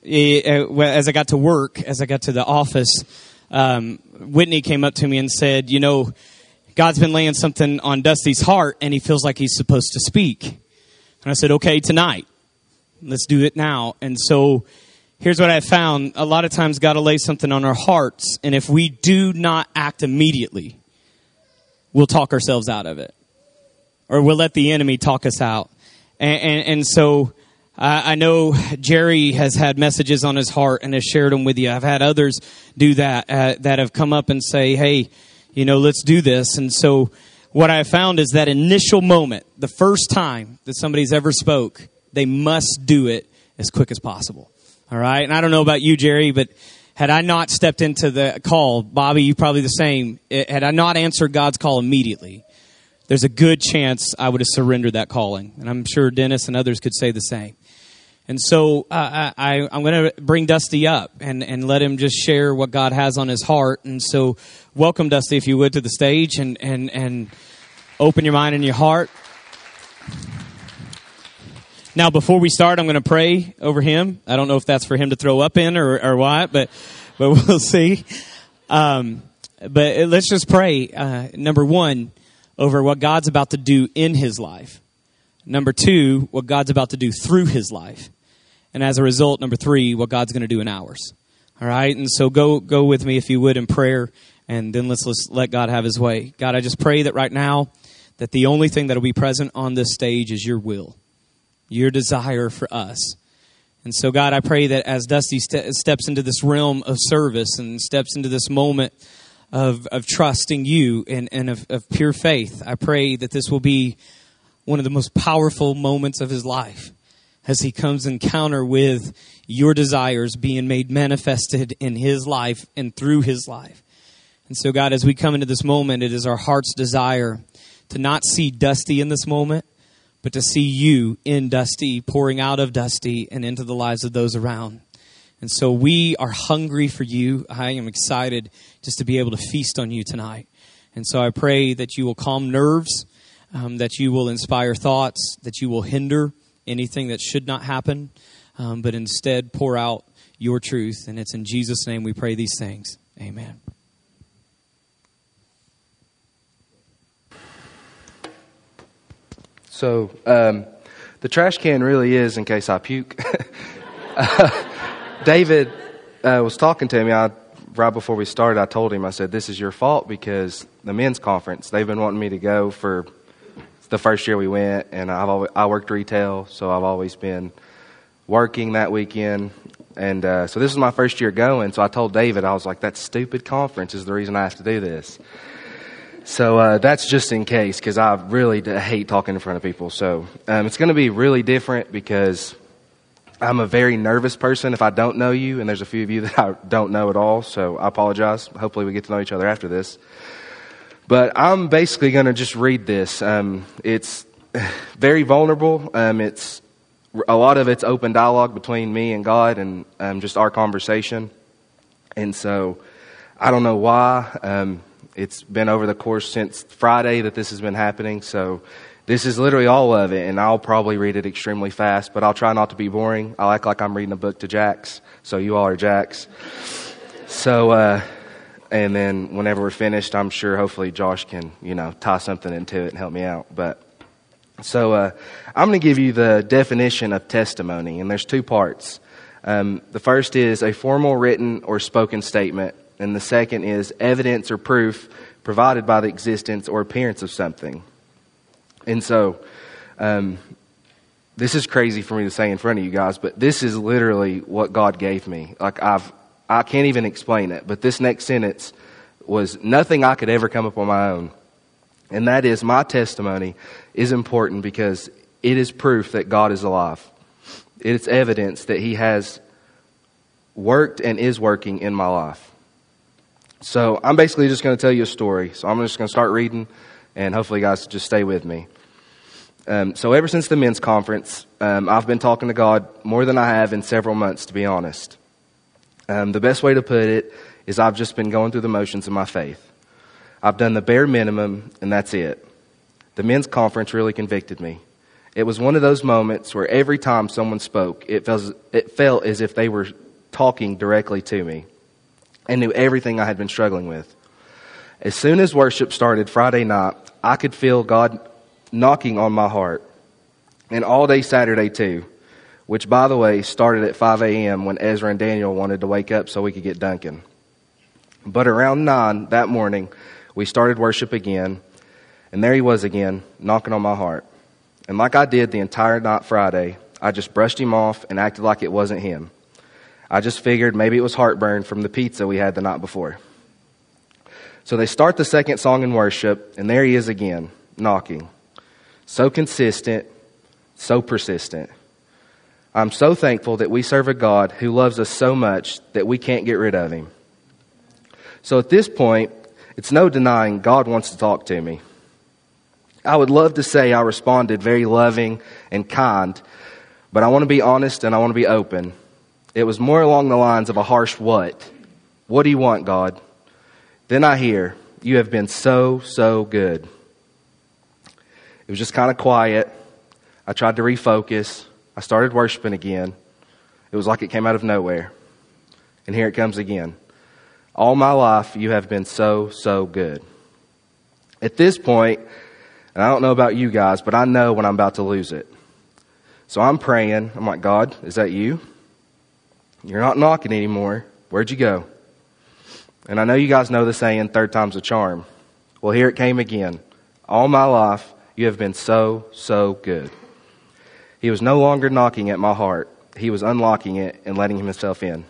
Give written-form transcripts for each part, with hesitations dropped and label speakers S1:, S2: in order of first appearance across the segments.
S1: as I got to work, as I got to the office, Whitney came up to me and said, you know, God's been laying something on Dusty's heart, and he feels like he's supposed to speak. And I said, okay, tonight. Let's do it now. And so here's what I found. A lot of times God will lay something on our hearts, and if we do not act immediately, we'll talk ourselves out of it. Or we'll let the enemy talk us out. And so I know Jerry has had messages on his heart and has shared them with you. I've had others do that, that have come up and say, hey, you know, let's do this. And so what I found is that initial moment, the first time that somebody's ever spoke, they must do it as quick as possible. All right. And I don't know about you, Jerry, but had I not stepped into the call, Bobby, you probably the same. Had I not answered God's call immediately, there's a good chance I would have surrendered that calling. And I'm sure Dennis and others could say the same. And so I'm going to bring Dusty up and let him just share what God has on his heart. And so welcome, Dusty, if you would, to the stage and open your mind and your heart. Now, before we start, I'm going to pray over him. I don't know if that's for him to throw up in or what, but we'll see. But let's just pray. Number one, over what God's about to do in his life. Number two, what God's about to do through his life. And as a result, number three, what God's going to do in ours. All right? And so go with me, if you would, in prayer, and then let's let God have his way. God, I just pray that right now, that the only thing that will be present on this stage is your will, your desire for us. And so, God, I pray that as Dusty steps into this realm of service and steps into this moment of trusting you and of pure faith, I pray that this will be one of the most powerful moments of his life as he comes encounter with your desires being made manifested in his life and through his life. And so, God, as we come into this moment, it is our heart's desire to not see Dusty in this moment, but to see you in Dusty, pouring out of Dusty and into the lives of those around. And so we are hungry for you. I am excited just to be able to feast on you tonight. And so I pray that you will calm nerves, that you will inspire thoughts, that you will hinder anything that should not happen, but instead pour out your truth. And it's in Jesus' name we pray these things. Amen.
S2: So the trash can really is in case I puke. David was talking to me right before we started. I told him, I said, this is your fault because the men's conference, they've been wanting me to go for the first year we went, and I worked retail, so I've always been working that weekend. And so this is my first year going, so I told David, I was like, that stupid conference is the reason I have to do this. So that's just in case, because I really hate talking in front of people. So it's going to be really different because I'm a very nervous person if I don't know you, and there's a few of you that I don't know at all, so I apologize. Hopefully we get to know each other after this. But I'm basically going to just read this. It's very vulnerable. It's a lot of it's open dialogue between me and God and just our conversation. And so I don't know why. It's been over the course since Friday that this has been happening, so this is literally all of it, and I'll probably read it extremely fast, but I'll try not to be boring. I'll act like I'm reading a book to Jax, so you all are Jax. So, and then whenever we're finished, I'm sure hopefully Josh can, tie something into it and help me out. But so I'm going to give you the definition of testimony, and there's two parts. The first is a formal written or spoken statement, and the second is evidence or proof provided by the existence or appearance of something. And so, this is crazy for me to say in front of you guys, but this is literally what God gave me. Like I can't even explain it, but this next sentence was nothing I could ever come up on my own. And that is, my testimony is important because it is proof that God is alive. It's evidence that He has worked and is working in my life. So I'm basically just going to tell you a story. So I'm just going to start reading, and hopefully you guys just stay with me. So ever since the men's conference, I've been talking to God more than I have in several months, to be honest. The best way to put it is I've just been going through the motions of my faith. I've done the bare minimum, and that's it. The men's conference really convicted me. It was one of those moments where every time someone spoke, it felt as if they were talking directly to me and knew everything I had been struggling with. As soon as worship started Friday night, I could feel God knocking on my heart. And all day Saturday too, which by the way started at 5 a.m. when Ezra and Daniel wanted to wake up so we could get Duncan. But around 9 that morning, we started worship again, and there he was again, knocking on my heart. And like I did the entire night Friday, I just brushed him off and acted like it wasn't him. I just figured maybe it was heartburn from the pizza we had the night before. So they start the second song in worship, and there he is again, knocking. So consistent, so persistent. I'm so thankful that we serve a God who loves us so much that we can't get rid of him. So at this point, it's no denying God wants to talk to me. I would love to say I responded very loving and kind, but I want to be honest and I want to be open. It was more along the lines of a harsh what? What do you want, God? Then I hear, you have been so, so good. It was just kind of quiet. I tried to refocus. I started worshiping again. It was like it came out of nowhere. And here it comes again. All my life, you have been so, so good. At this point, and I don't know about you guys, but I know when I'm about to lose it. So I'm praying. I'm like, God, is that you? You're not knocking anymore. Where'd you go? And I know you guys know the saying, third time's a charm. Well, here it came again. All my life, you have been so, so good. He was no longer knocking at my heart. He was unlocking it and letting himself in.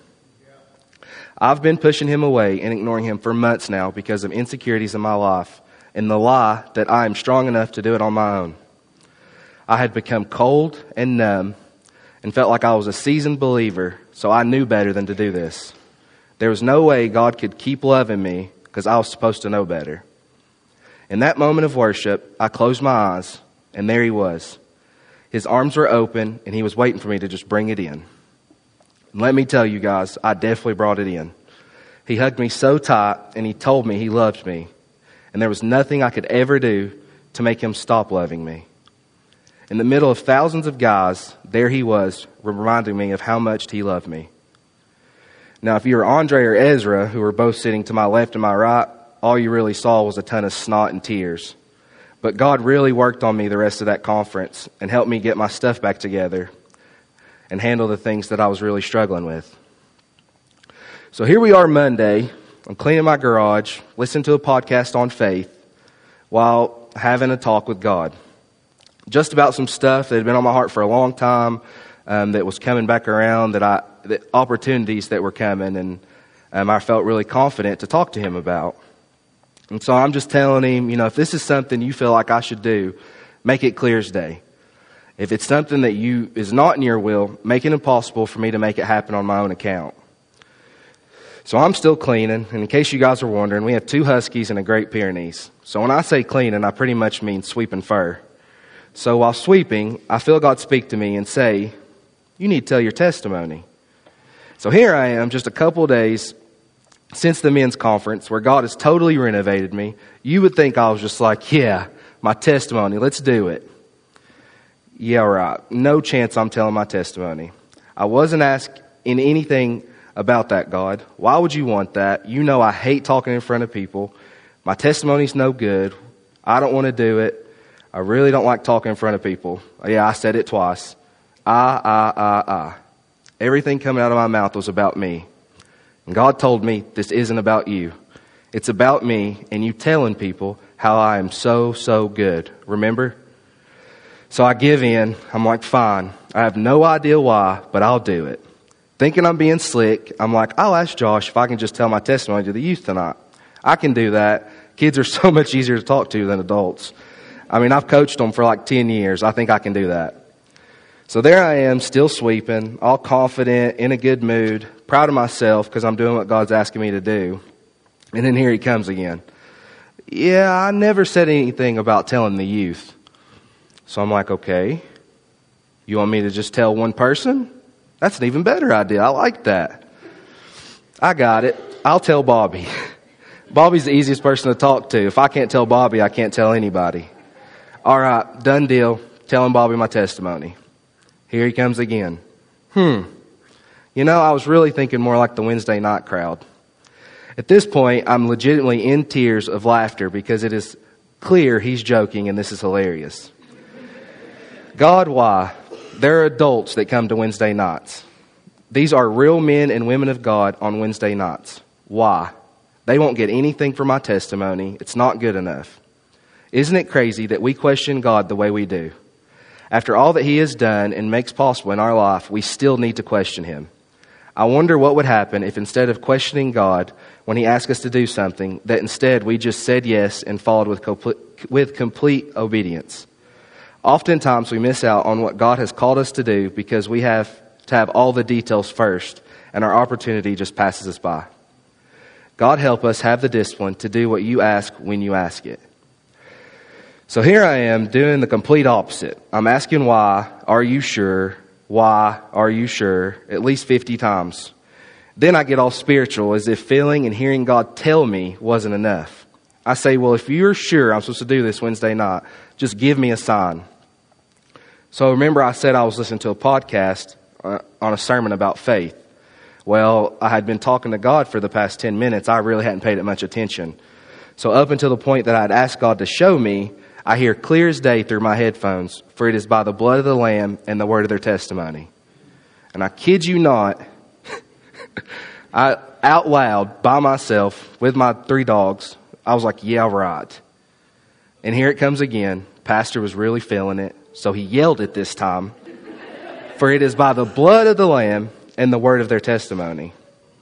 S2: I've been pushing him away and ignoring him for months now because of insecurities in my life and the lie that I am strong enough to do it on my own. I had become cold and numb and felt like I was a seasoned believer, so I knew better than to do this. There was no way God could keep loving me because I was supposed to know better. In that moment of worship, I closed my eyes, and there he was. His arms were open, and he was waiting for me to just bring it in. And let me tell you guys, I definitely brought it in. He hugged me so tight, and he told me he loved me. And there was nothing I could ever do to make him stop loving me. In the middle of thousands of guys, there he was, reminding me of how much he loved me. Now, if you were Andre or Ezra, who were both sitting to my left and my right, all you really saw was a ton of snot and tears. But God really worked on me the rest of that conference and helped me get my stuff back together and handle the things that I was really struggling with. So here we are Monday. I'm cleaning my garage, listening to a podcast on faith while having a talk with God. Just about some stuff that had been on my heart for a long time that was coming back around, the opportunities that were coming, and I felt really confident to talk to him about. And so I'm just telling him, if this is something you feel like I should do, make it clear as day. If it's something that is not in your will, make it impossible for me to make it happen on my own account. So I'm still cleaning, and in case you guys are wondering, we have 2 Huskies and a Great Pyrenees. So when I say cleaning, I pretty much mean sweeping fur. So while sweeping, I feel God speak to me and say, you need to tell your testimony. So here I am, just a couple of days since the men's conference, where God has totally renovated me. You would think I was just like, yeah, my testimony, let's do it. Yeah, right. No chance I'm telling my testimony. I wasn't asked in anything about that, God. Why would you want that? You know I hate talking in front of people. My testimony's no good. I don't want to do it. I really don't like talking in front of people. Yeah, I said it twice. Everything coming out of my mouth was about me. And God told me, this isn't about you. It's about me and you telling people how I am so, so good. Remember? So I give in. I'm like, fine. I have no idea why, but I'll do it. Thinking I'm being slick, I'm like, I'll ask Josh if I can just tell my testimony to the youth tonight. I can do that. Kids are so much easier to talk to than adults. I mean, I've coached them for like 10 years. I think I can do that. So there I am, still sweeping, all confident, in a good mood, proud of myself because I'm doing what God's asking me to do. And then here he comes again. Yeah, I never said anything about telling the youth. So I'm like, okay, you want me to just tell one person? That's an even better idea. I like that. I got it. I'll tell Bobby. Bobby's the easiest person to talk to. If I can't tell Bobby, I can't tell anybody. All right, done deal. telling Bobby my testimony. Here he comes again. You know, I was really thinking more like the Wednesday night crowd. At this point, I'm legitimately in tears of laughter because it is clear he's joking and this is hilarious. God, why? There are adults that come to Wednesday nights. These are real men and women of God on Wednesday nights. Why? They won't get anything from my testimony. It's not good enough. Isn't it crazy that we question God the way we do? After all that He has done and makes possible in our life, we still need to question Him. I wonder what would happen if instead of questioning God when He asks us to do something, that instead we just said yes and followed with complete obedience. Oftentimes we miss out on what God has called us to do because we have to have all the details first, and our opportunity just passes us by. God help us have the discipline to do what you ask when you ask it. So here I am doing the complete opposite. I'm asking why, are you sure? Why, are you sure? At least 50 times. Then I get all spiritual as if feeling and hearing God tell me wasn't enough. I say, well, if you're sure I'm supposed to do this Wednesday night, just give me a sign. So remember I said I was listening to a podcast on a sermon about faith. Well, I had been talking to God for the past 10 minutes. I really hadn't paid it much attention. So up until the point that I'd asked God to show me, I hear clear as day through my headphones, for it is by the blood of the Lamb and the word of their testimony. And I kid you not, I out loud, by myself, with my 3 dogs, I was like, yeah, right. And here it comes again. Pastor was really feeling it, so he yelled it this time. For it is by the blood of the Lamb and the word of their testimony.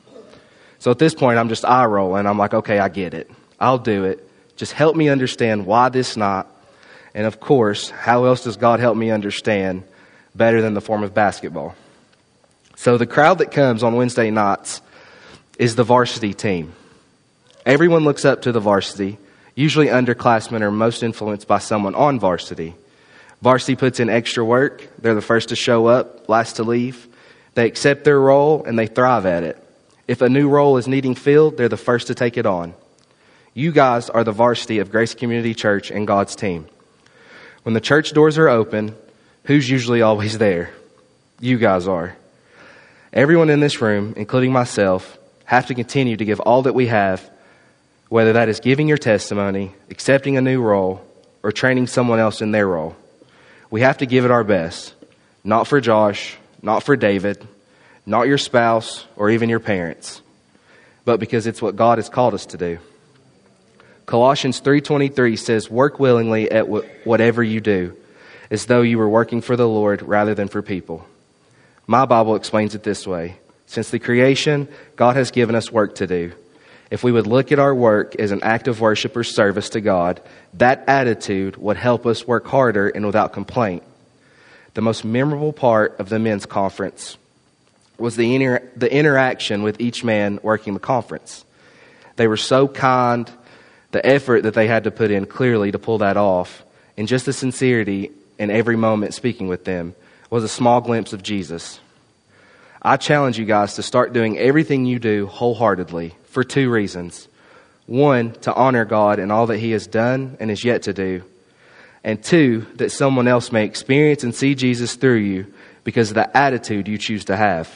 S2: So at this point, I'm just eye rolling. I'm like, okay, I get it. I'll do it. Just help me understand why this not. And of course, how else does God help me understand better than the form of basketball? So the crowd that comes on Wednesday nights is the varsity team. Everyone looks up to the varsity. Usually underclassmen are most influenced by someone on varsity. Varsity puts in extra work. They're the first to show up, last to leave. They accept their role and they thrive at it. If a new role is needing filled, they're the first to take it on. You guys are the varsity of Grace Community Church and God's team. When the church doors are open, who's usually always there? You guys are. Everyone in this room, including myself, have to continue to give all that we have, whether that is giving your testimony, accepting a new role, or training someone else in their role. We have to give it our best. Not for Josh, not for David, not your spouse, or even your parents, but because it's what God has called us to do. Colossians 3:23 says, work willingly at whatever you do, as though you were working for the Lord rather than for people. My Bible explains it this way. Since the creation, God has given us work to do. If we would look at our work as an act of worship or service to God, that attitude would help us work harder and without complaint. The most memorable part of the men's conference was the interaction with each man working the conference. They were so kind. The effort that they had to put in clearly to pull that off, and just the sincerity in every moment speaking with them, was a small glimpse of Jesus. I challenge you guys to start doing everything you do wholeheartedly for 2 reasons. 1, to honor God and all that He has done and is yet to do. And 2, that someone else may experience and see Jesus through you because of the attitude you choose to have.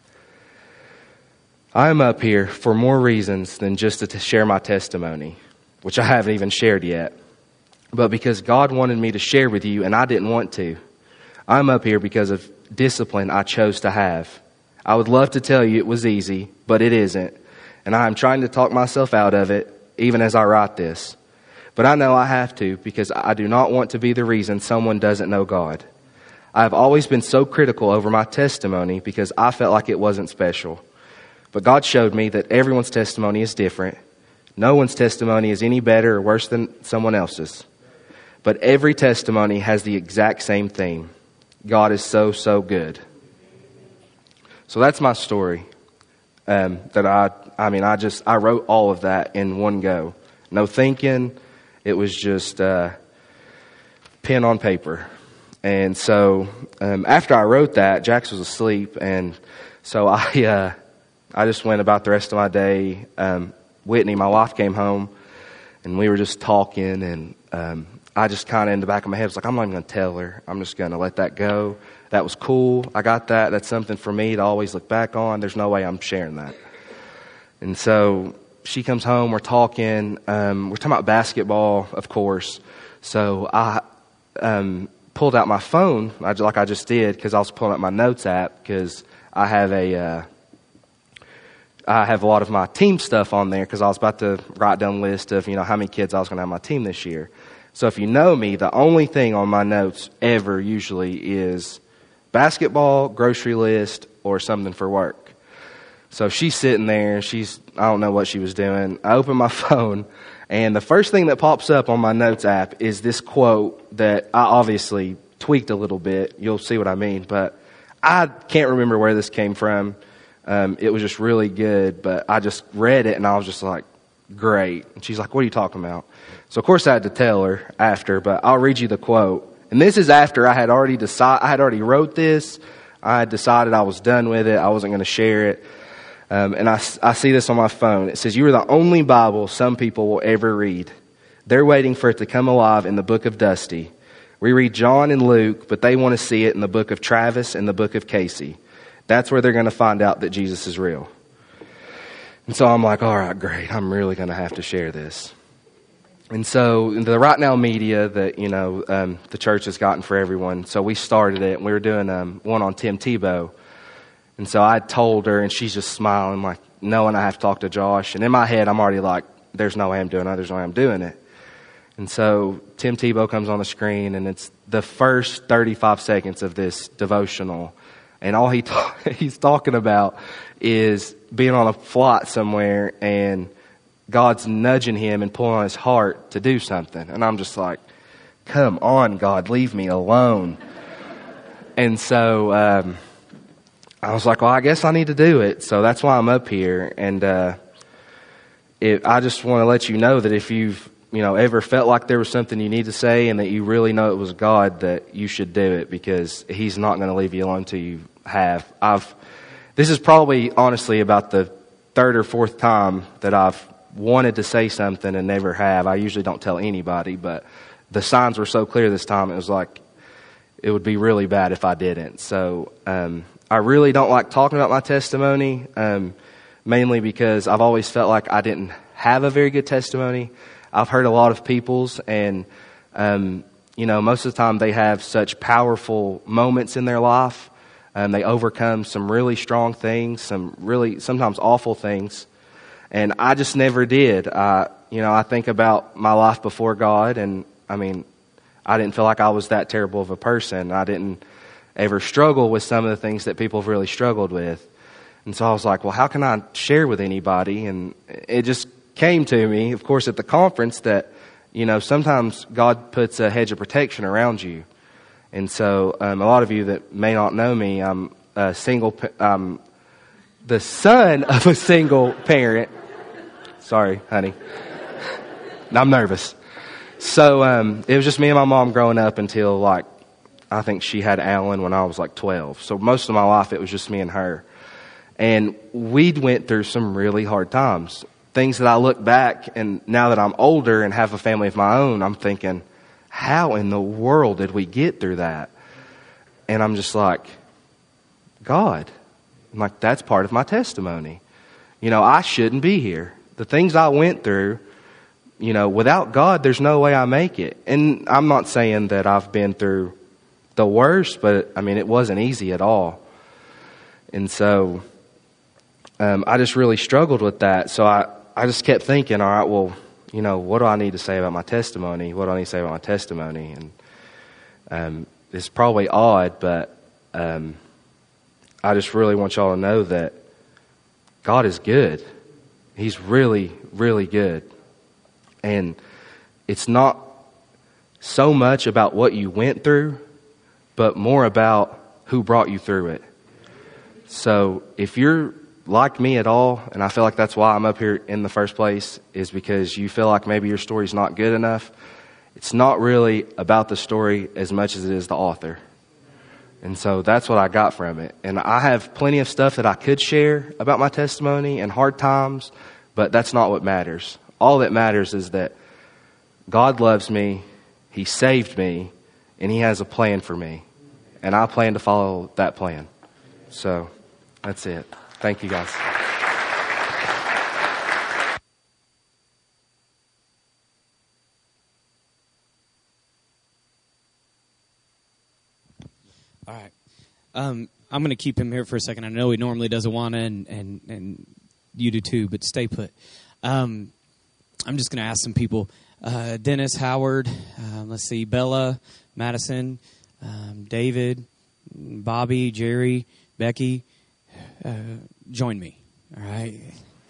S2: I'm up here for more reasons than just to share my testimony, which I haven't even shared yet, but because God wanted me to share with you and I didn't want to. I'm up here because of discipline I chose to have. I would love to tell you it was easy, but it isn't. And I'm trying to talk myself out of it, even as I write this. But I know I have to because I do not want to be the reason someone doesn't know God. I've always been so critical over my testimony because I felt like it wasn't special. But God showed me that everyone's testimony is different. No one's testimony is any better or worse than someone else's. But every testimony has the exact same theme. God is so, so good. So that's my story. I wrote all of that in one go. No thinking. It was just pen on paper. And so after I wrote that, Jax was asleep. And so I just went about the rest of my day. Whitney, my wife, came home, and we were just talking, and I just kind of in the back of my head was like, I'm not even going to tell her. I'm just going to let that go. That was cool. I got that. That's something for me to always look back on. There's no way I'm sharing that. And so she comes home. We're talking. We're talking about basketball, of course. So I pulled out my phone, like I just did, because I was pulling out my notes app, because I have a lot of my team stuff on there, because I was about to write down a list of, how many kids I was going to have on my team this year. So if you know me, the only thing on my notes ever usually is basketball, grocery list, or something for work. So she's sitting there. I don't know what she was doing. I open my phone, and the first thing that pops up on my notes app is this quote that I obviously tweaked a little bit. You'll see what I mean, but I can't remember where this came from. It was just really good, but I just read it, and I was just like, great. And she's like, what are you talking about? So, of course, I had to tell her after, but I'll read you the quote. And this is after I had already wrote this. I had decided I was done with it. I wasn't going to share it. And I see this on my phone. It says, you are the only Bible some people will ever read. They're waiting for it to come alive in the book of Dusty. We read John and Luke, but they want to see it in the book of Travis and the book of Casey. That's where they're going to find out that Jesus is real. And so I'm like, all right, great. I'm really going to have to share this. And so the Right Now media that, the church has gotten for everyone. So we started it, and we were doing one on Tim Tebow. And so I told her, and she's just smiling, like, knowing I have to talk to Josh. And in my head, I'm already like, there's no way I'm doing it. There's no way I'm doing it. And so Tim Tebow comes on the screen, and it's the first 35 seconds of this devotional. And all he's talking about is being on a flight somewhere, and God's nudging him and pulling on his heart to do something. And I'm just like, come on, God, leave me alone. And so I was like, well, I guess I need to do it. So that's why I'm up here. And I just want to let you know that if you've ever felt like there was something you need to say and that you really know it was God, that you should do it, because He's not going to leave you alone till you have. This is probably honestly about the third or fourth time that I've wanted to say something and never have. I usually don't tell anybody, but the signs were so clear this time, it was like it would be really bad if I didn't. So I really don't like talking about my testimony, mainly because I've always felt like I didn't have a very good testimony. I've heard a lot of people's, and most of the time they have such powerful moments in their life. They overcome some really strong things, some really sometimes awful things. And I just never did. I think about my life before God, and I didn't feel like I was that terrible of a person. I didn't ever struggle with some of the things that people have really struggled with. And so I was like, well, how can I share with anybody? And it just came to me, of course, at the conference that, sometimes God puts a hedge of protection around you. And so a lot of you that may not know me, I'm the son of a single parent. Sorry, honey. I'm nervous. So it was just me and my mom growing up until I think she had Alan when I was 12. So most of my life it was just me and her. And we went through some really hard times. Things that I look back, and now that I'm older and have a family of my own, I'm thinking, how in the world did we get through that? And I'm just like, God. I'm like, that's part of my testimony. I shouldn't be here. The things I went through, without God, there's no way I make it. And I'm not saying that I've been through the worst, but it wasn't easy at all. And so I just really struggled with that. So I just kept thinking, all right, well, what do I need to say about my testimony? What do I need to say about my testimony? And it's probably odd, but I just really want y'all to know that God is good. He's really, really good. And it's not so much about what you went through, but more about who brought you through it. So if you're like me at all, and I feel like that's why I'm up here in the first place, is because you feel like maybe your story's not good enough. It's not really about the story as much as it is the author. And so that's what I got from it. And I have plenty of stuff that I could share about my testimony and hard times, but that's not what matters. All that matters is that God loves me, He saved me, and He has a plan for me. And I plan to follow that plan. So that's it. Thank you, guys.
S1: All right. I'm going to keep him here for a second. I know he normally does Awana, and you do too, but stay put. I'm just going to ask some people. Dennis, Howard, let's see, Bella, Madison, David, Bobby, Jerry, Becky, join me. All right.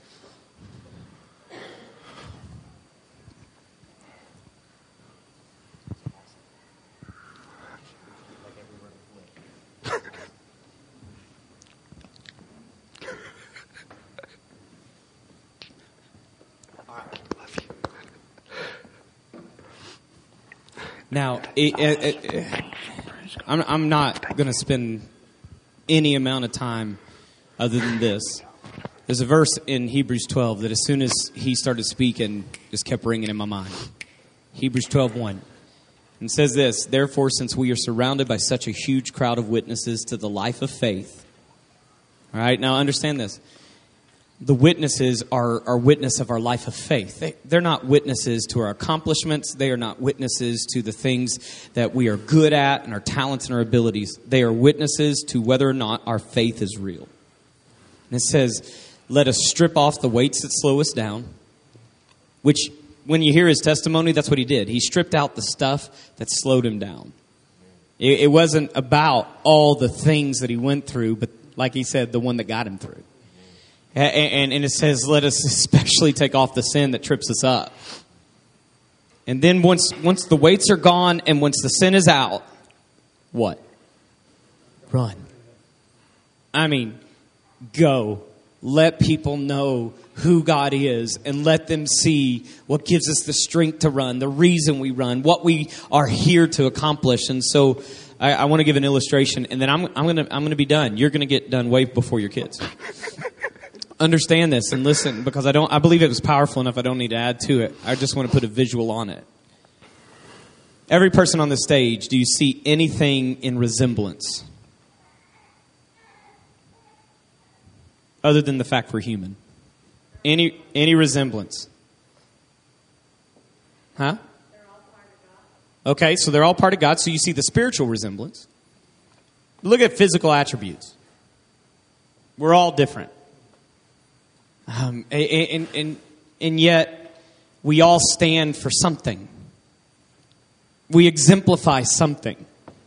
S1: Now, I'm not going to spend any amount of time other than this. There's a verse in Hebrews 12 that as soon as he started speaking, just kept ringing in my mind. Hebrews 12:1. And says this, therefore, since we are surrounded by such a huge crowd of witnesses to the life of faith. All right, now understand this. The witnesses are witness of our life of faith. They're not witnesses to our accomplishments. They are not witnesses to the things that we are good at and our talents and our abilities. They are witnesses to whether or not our faith is real. And it says, let us strip off the weights that slow us down, which when you hear his testimony, that's what he did. He stripped out the stuff that slowed him down. It wasn't about all the things that he went through, but like he said, the one that got him through. And it says, let us especially take off the sin that trips us up. And then once the weights are gone and once the sin is out, what? Run. I mean, go. Let people know who God is and let them see what gives us the strength to run, the reason we run, what we are here to accomplish. And so I want to give an illustration, and then I'm going to be done. You're going to get done way before your kids. Understand this and listen, because I believe it was powerful enough. I don't need to add to it. I just want to put a visual on it. Every person on the stage, do you see anything in resemblance? Other than the fact we're human. Any resemblance? Huh? They're all part of God. Okay, so they're all part of God. So you see the spiritual resemblance. Look at physical attributes. We're all different. And yet, we all stand for something. We exemplify something.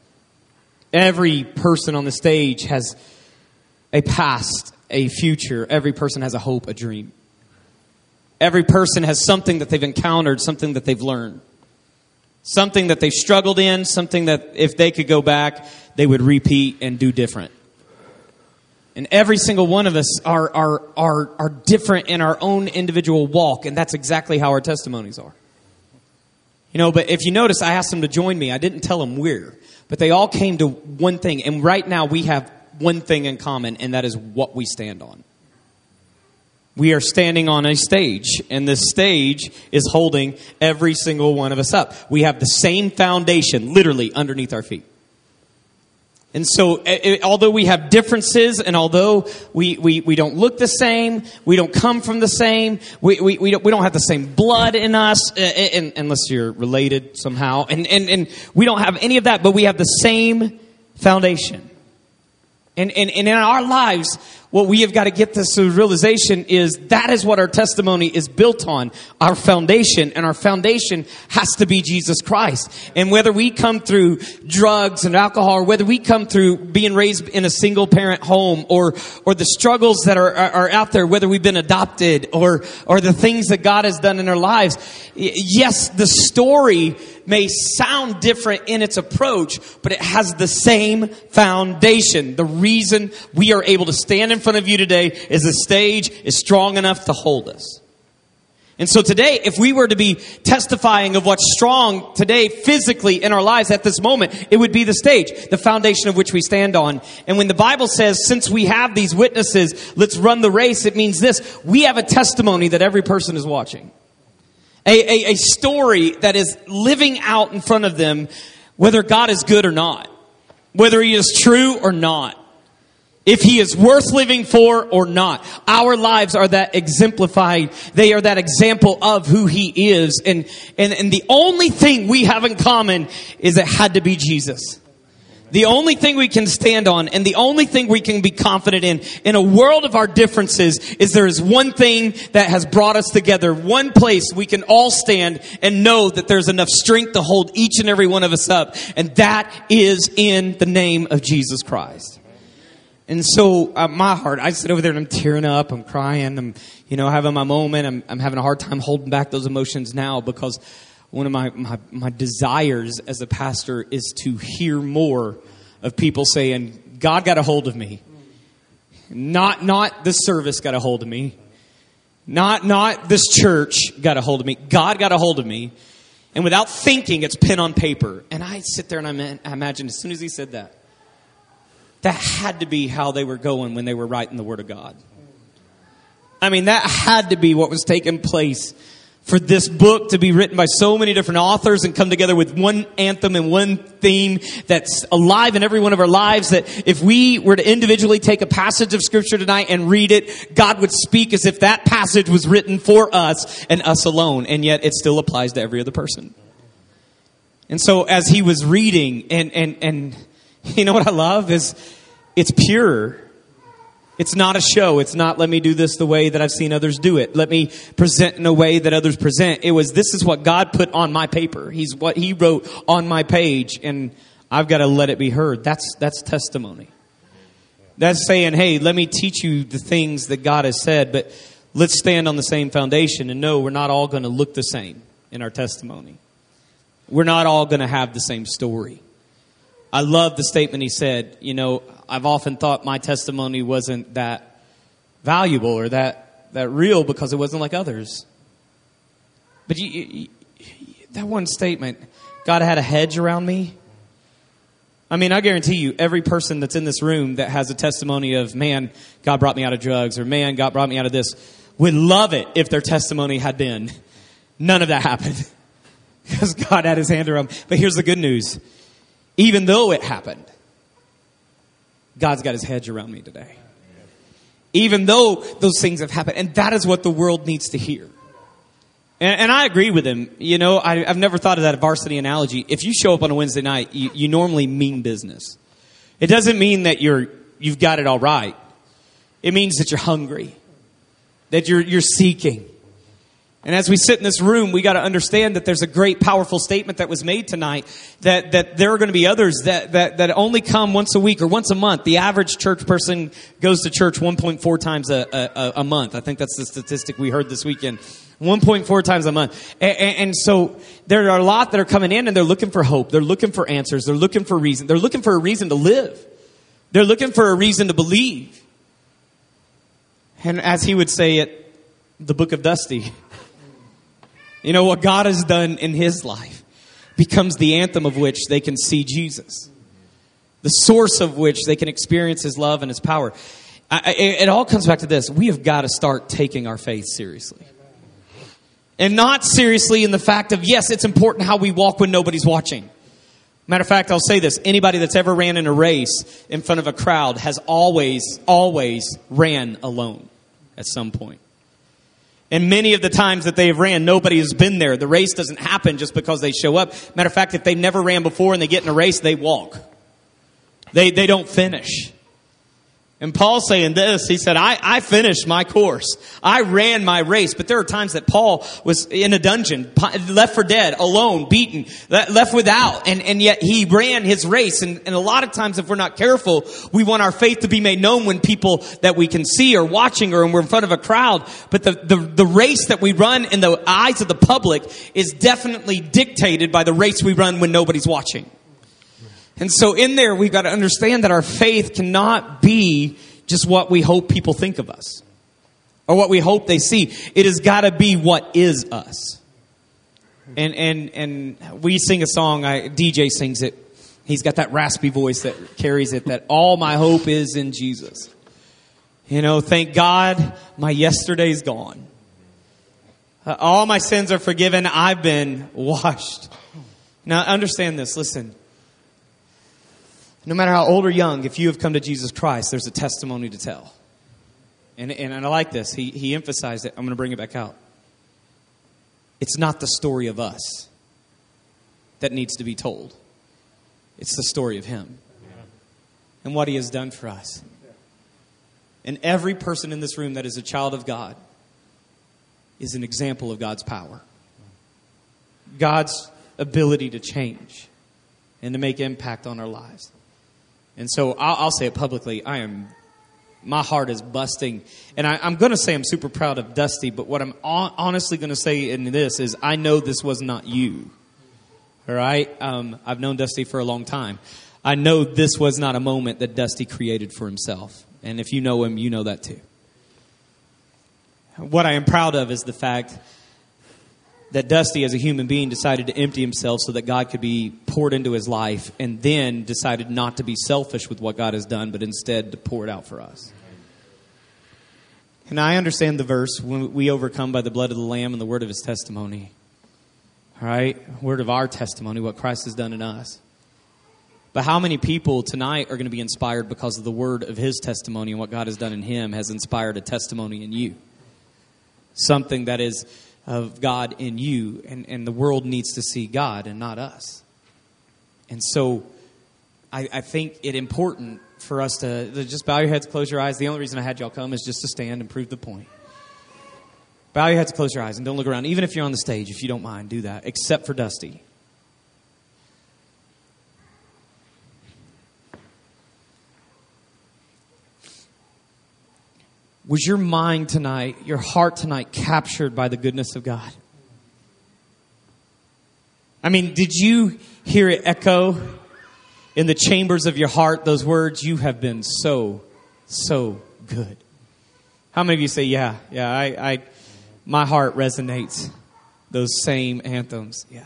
S1: Every person on the stage has a past, a future. Every person has a hope, a dream. Every person has something that they've encountered, something that they've learned. Something that they've struggled in, something that if they could go back, they would repeat and do different. And every single one of us are different in our own individual walk, and that's exactly how our testimonies are. You know, but if you notice, I asked them to join me. I didn't tell them where, but they all came to one thing. And right now we have one thing in common, and that is what we stand on. We are standing on a stage, and this stage is holding every single one of us up. We have the same foundation literally underneath our feet. And so, although we have differences, and although we don't look the same, we don't come from the same, we don't have the same blood in us, unless you're related somehow, and we don't have any of that, but we have the same foundation. And in our lives, what we have got to get this realization is that is what our testimony is built on, our foundation. And our foundation has to be Jesus Christ. And whether we come through drugs and alcohol, or whether we come through being raised in a single parent home, or the struggles that are out there, whether we've been adopted or the things that God has done in our lives, yes, the story may sound different in its approach, but it has the same foundation. The reason we are able to stand in front of you today is the stage is strong enough to hold us. And so today, if we were to be testifying of what's strong today physically in our lives at this moment, it would be the stage, the foundation of which we stand on. And when the Bible says, since we have these witnesses, let's run the race, it means this: we have a testimony that every person is watching. A story that is living out in front of them, whether God is good or not, whether He is true or not, if He is worth living for or not. Our lives are that exemplified. They are that example of who He is. And the only thing we have in common is it had to be Jesus. The only thing we can stand on and the only thing we can be confident in a world of our differences, is there is one thing that has brought us together. One place we can all stand and know that there's enough strength to hold each and every one of us up. And that is in the name of Jesus Christ. And so my heart, I sit over there and I'm tearing up, I'm crying, I'm, having my moment. I'm having a hard time holding back those emotions now, because one of my desires as a pastor is to hear more of people saying, God got a hold of me. Not this service got a hold of me. Not this church got a hold of me. God got a hold of me. And without thinking, it's pen on paper. And I sit there and I imagine as soon as he said that had to be how they were going when they were writing the Word of God. I mean, that had to be what was taking place for this book to be written by so many different authors and come together with one anthem and one theme that's alive in every one of our lives, that if we were to individually take a passage of Scripture tonight and read it, God would speak as if that passage was written for us and us alone. And yet it still applies to every other person. And so as he was reading, and you know what I love is it's pure. It's not a show. It's not, let me do this the way that I've seen others do it. Let me present in a way that others present. It was, this is what God put on my paper. He's what He wrote on my page, and I've got to let it be heard. That's testimony. That's saying, hey, let me teach you the things that God has said, but let's stand on the same foundation and know we're not all going to look the same in our testimony. We're not all going to have the same story. I love the statement he said, I've often thought my testimony wasn't that valuable or that real because it wasn't like others. But that one statement, God had a hedge around me. I mean, I guarantee you, every person that's in this room that has a testimony of, man, God brought me out of drugs, or man, God brought me out of this, would love it if their testimony had been, none of that happened. Because God had His hand around me. But here's the good news. Even though it happened, God's got His hedge around me today. Even though those things have happened. And that is what the world needs to hear. And I agree with him. I've never thought of that varsity analogy. If you show up on a Wednesday night, you normally mean business. It doesn't mean that you've got it all right. It means that you're hungry. That you're seeking. And as we sit in this room, we got to understand that there's a great, powerful statement that was made tonight, that there are going to be others that only come once a week or once a month. The average church person goes to church 1.4 times a month. I think that's the statistic we heard this weekend. 1.4 times a month. And so there are a lot that are coming in and they're looking for hope. They're looking for answers. They're looking for reason. They're looking for a reason to live. They're looking for a reason to believe. And as he would say it, the book of Dusty. What God has done in his life becomes the anthem of which they can see Jesus. The source of which they can experience His love and His power. It all comes back to this. We have got to start taking our faith seriously. And not seriously in the fact of, yes, it's important how we walk when nobody's watching. Matter of fact, I'll say this. Anybody that's ever ran in a race in front of a crowd has always ran alone at some point. And many of the times that they've ran, nobody has been there. The race doesn't happen just because they show up. Matter of fact, if they never ran before and they get in a race, they walk. They don't finish. And Paul's saying this. He said, I finished my course. I ran my race. But there are times that Paul was in a dungeon, left for dead, alone, beaten, left without. And yet he ran his race. And a lot of times if we're not careful, we want our faith to be made known when people that we can see are watching or when we're in front of a crowd. But the race that we run in the eyes of the public is definitely dictated by the race we run when nobody's watching. And so in there, we've got to understand that our faith cannot be just what we hope people think of us or what we hope they see. It has got to be what is us. And we sing a song. DJ sings it. He's got that raspy voice that carries it, that all my hope is in Jesus. Thank God my yesterday's gone. All my sins are forgiven. I've been washed. Now understand this. Listen. No matter how old or young, if you have come to Jesus Christ, there's a testimony to tell. And I like this. He emphasized it. I'm going to bring it back out. It's not the story of us that needs to be told. It's the story of Him and what He has done for us. And every person in this room that is a child of God is an example of God's power. God's ability to change and to make impact on our lives. And so I'll say it publicly. My heart is busting. And I'm going to say I'm super proud of Dusty. But what I'm honestly going to say in this is I know this was not you. All right? I've known Dusty for a long time. I know this was not a moment that Dusty created for himself. And if you know him, you know that too. What I am proud of is the fact that Dusty, as a human being, decided to empty himself so that God could be poured into his life, and then decided not to be selfish with what God has done, but instead to pour it out for us. And I understand the verse, when we overcome by the blood of the Lamb and the word of His testimony. All right? Word of our testimony, what Christ has done in us. But how many people tonight are going to be inspired because of the word of His testimony and what God has done in Him has inspired a testimony in you? Something that is of God in you, and the world needs to see God and not us. And so I think it important for us to just bow your heads, close your eyes. The only reason I had y'all come is just to stand and prove the point. Bow your heads, close your eyes, and don't look around. Even if you're on the stage, if you don't mind, do that, except for Dusty. Was your mind tonight, your heart tonight, captured by the goodness of God? I mean, did you hear it echo in the chambers of your heart, those words, "You have been so, so good"? How many of you say, yeah, my heart resonates those same anthems? Yeah.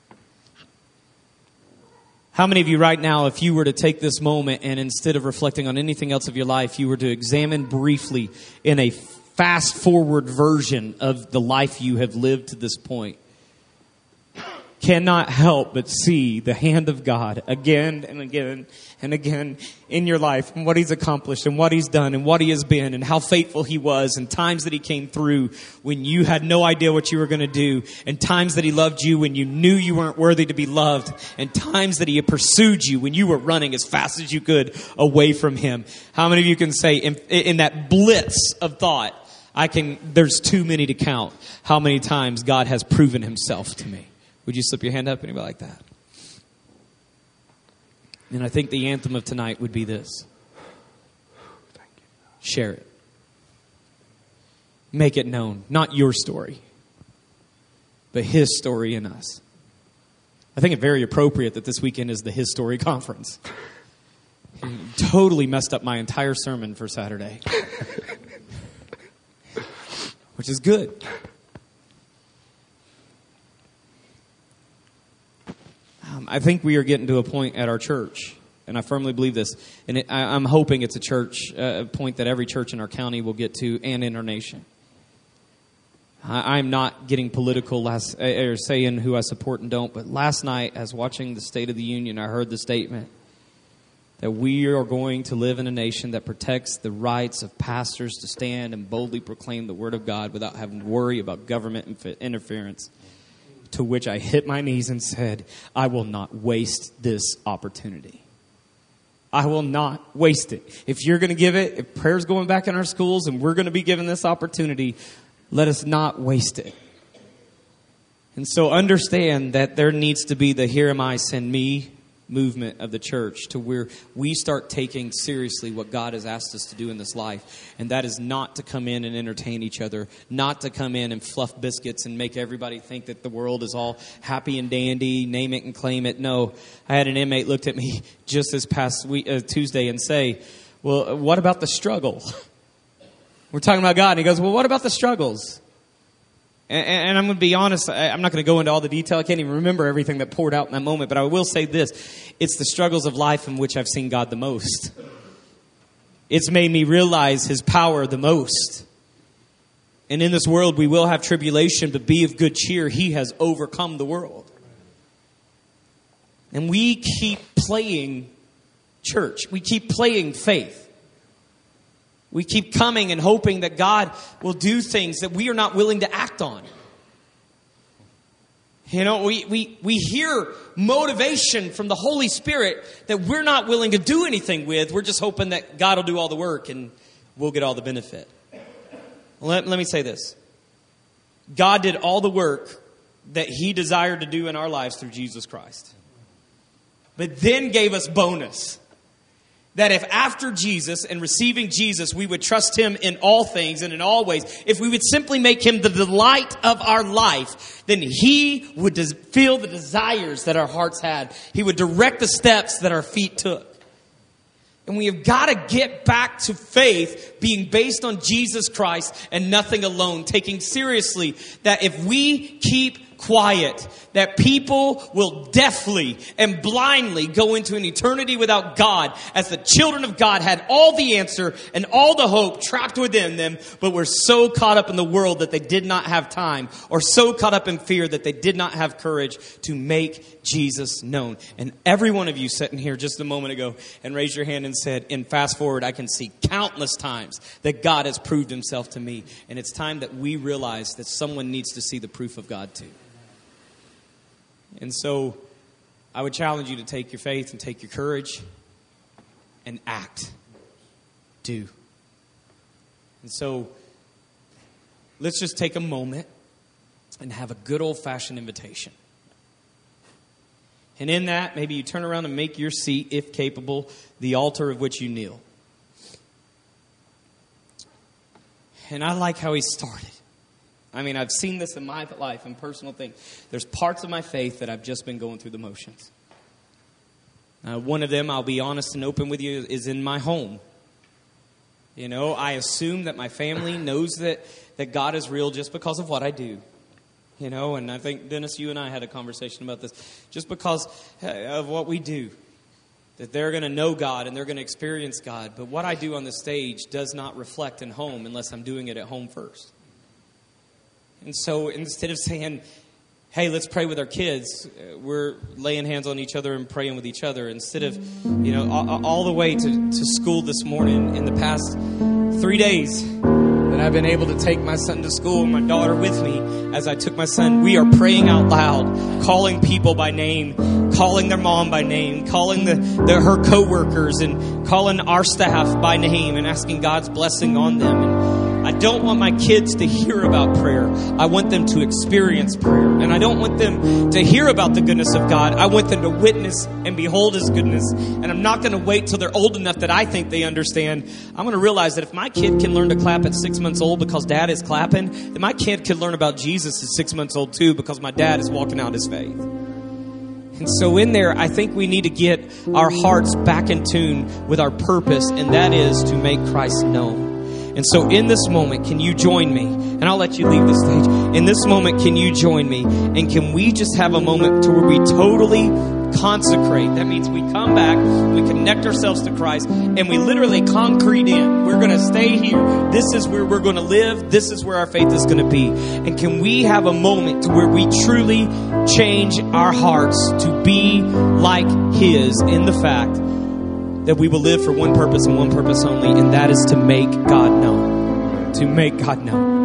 S1: How many of you right now, if you were to take this moment and instead of reflecting on anything else of your life, you were to examine briefly in a fast-forward version of the life you have lived to this point, cannot help but see the hand of God again and again and again in your life, and what He's accomplished and what He's done and what He has been and how faithful He was, and times that He came through when you had no idea what you were going to do, and times that He loved you when you knew you weren't worthy to be loved, and times that He pursued you when you were running as fast as you could away from Him. How many of you can say in that blitz of thought, there's too many to count how many times God has proven Himself to me? Would you slip your hand up? Anybody like that? And I think the anthem of tonight would be this. Share it. Make it known. Not your story, but His story in us. I think it's very appropriate that this weekend is the His Story Conference. He totally messed up my entire sermon for Saturday. Which is good. I think we are getting to a point at our church, and I firmly believe this, and I'm hoping it's a point that every church in our county will get to, and in our nation. I'm not getting political or saying who I support and don't, but last night, as watching the State of the Union, I heard the statement that we are going to live in a nation that protects the rights of pastors to stand and boldly proclaim the Word of God without having to worry about government interference. To which I hit my knees and said, I will not waste this opportunity. I will not waste it. If you're going to give it, if prayer's going back in our schools and we're going to be given this opportunity, let us not waste it. And so understand that there needs to be the "Here am I, send me" movement of the church, to where we start taking seriously what God has asked us to do in this life. And that is not to come in and entertain each other, not to come in and fluff biscuits and make everybody think that the world is all happy and dandy, name it and claim it. No, I had an inmate looked at me just this past Tuesday and say, well, what about the struggle? We're talking about God. And he goes, well, what about the struggles? And I'm going to be honest, I'm not going to go into all the detail. I can't even remember everything that poured out in that moment. But I will say this. It's the struggles of life in which I've seen God the most. It's made me realize His power the most. And in this world we will have tribulation, but be of good cheer. He has overcome the world. And we keep playing church. We keep playing faith. We keep coming and hoping that God will do things that we are not willing to act on. You know, we hear motivation from the Holy Spirit that we're not willing to do anything with. We're just hoping that God will do all the work and we'll get all the benefit. Let me say this. God did all the work that He desired to do in our lives through Jesus Christ. But then gave us bonus. That if after Jesus and receiving Jesus, we would trust Him in all things and in all ways, if we would simply make Him the delight of our life, then He would feel the desires that our hearts had. He would direct the steps that our feet took. And we have got to get back to faith being based on Jesus Christ and nothing alone. Taking seriously that if we keep quiet, that people will deafly and blindly go into an eternity without God, as the children of God had all the answer and all the hope trapped within them, but were so caught up in the world that they did not have time, or so caught up in fear that they did not have courage to make Jesus known. And every one of you sitting here just a moment ago and raised your hand and said, and fast forward, I can see countless times that God has proved Himself to me. And it's time that we realize that someone needs to see the proof of God too. And so I would challenge you to take your faith and take your courage and act. Do. And so let's just take a moment and have a good old-fashioned invitation. And in that, maybe you turn around and make your seat, if capable, the altar of which you kneel. And I like how he started. I mean, I've seen this in my life and personal thing. There's parts of my faith that I've just been going through the motions. One of them, I'll be honest and open with you, is in my home. You know, I assume that my family knows that God is real just because of what I do. You know, and I think, Dennis, you and I had a conversation about this. Just because of what we do. That they're going to know God and they're going to experience God. But what I do on the stage does not reflect in home unless I'm doing it at home first. And so instead of saying, hey, let's pray with our kids, we're laying hands on each other and praying with each other. Instead of, you know, all the way to school this morning, in the past 3 days that I've been able to take my son to school and my daughter with me as I took my son, we are praying out loud, calling people by name, calling their mom by name, calling her co-workers and calling our staff by name and asking God's blessing on them. And I don't want my kids to hear about prayer. I want them to experience prayer. And I don't want them to hear about the goodness of God. I want them to witness and behold His goodness. And I'm not going to wait till they're old enough that I think they understand. I'm going to realize that if my kid can learn to clap at 6 months old because dad is clapping, then my kid can learn about Jesus at 6 months old too because my dad is walking out His faith. And so in there, I think we need to get our hearts back in tune with our purpose, and that is to make Christ known. And so in this moment, can you join me? And I'll let you leave the stage. In this moment, can you join me? And can we just have a moment to where we totally consecrate? That means we come back, we connect ourselves to Christ, and we literally concrete in. We're going to stay here. This is where we're going to live. This is where our faith is going to be. And can we have a moment to where we truly change our hearts to be like His in the fact that we will live for one purpose and one purpose only, and that is to make God known. To make God known.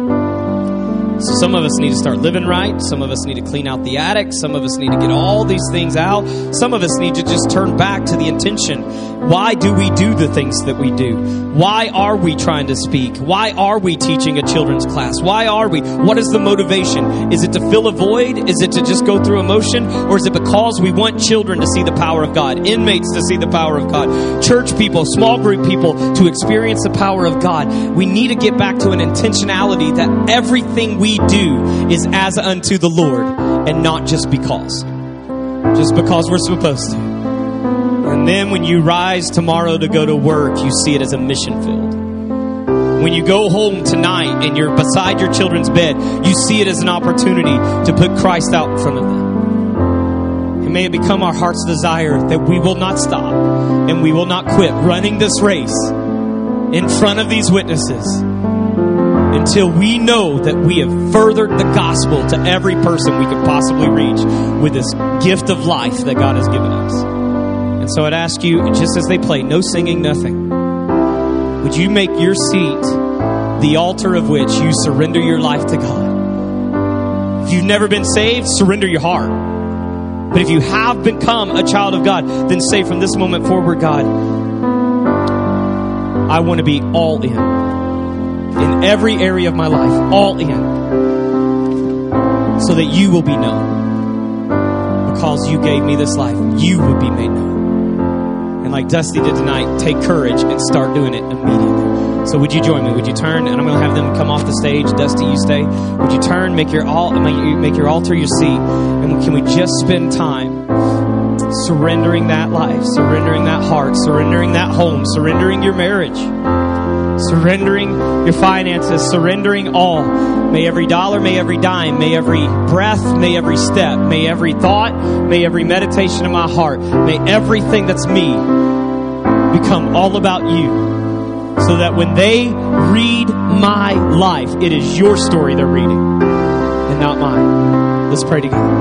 S1: So some of us need to start living right. Some of us need to clean out the attic. Some of us need to get all these things out. Some of us need to just turn back to the intention. Why do we do the things that we do? Why are we trying to speak? Why are we teaching a children's class? Why are we? What is the motivation? Is it to fill a void? Is it to just go through emotion? Or is it because we want children to see the power of God? Inmates to see the power of God? Church people, small group people to experience the power of God? We need to get back to an intentionality that everything we do is as unto the Lord and not just because. Just because we're supposed to. And then when you rise tomorrow to go to work, you see it as a mission field. When you go home tonight and you're beside your children's bed, you see it as an opportunity to put Christ out in front of them. And may it become our heart's desire that we will not stop and we will not quit running this race in front of these witnesses until we know that we have furthered the gospel to every person we could possibly reach with this gift of life that God has given us. And so I'd ask you, just as they play, no singing, nothing, would you make your seat the altar of which you surrender your life to God? If you've never been saved, surrender your heart. But if you have become a child of God, then say from this moment forward, God, I want to be all in every area of my life, all in, so that you will be known. Because you gave me this life, you would be made known. And like Dusty did tonight, take courage and start doing it immediately. So would you join me? Would you turn? And I'm going to have them come off the stage. Dusty, you stay. Would you turn, make your altar your seat, and can we just spend time surrendering that life, surrendering that heart, surrendering that home, surrendering your marriage, surrendering your finances, surrendering all. May every dollar, may every dime, may every breath, may every step, may every thought, may every meditation of my heart, may everything that's me become all about you. So that when they read my life, it is your story they're reading and not mine. Let's pray together.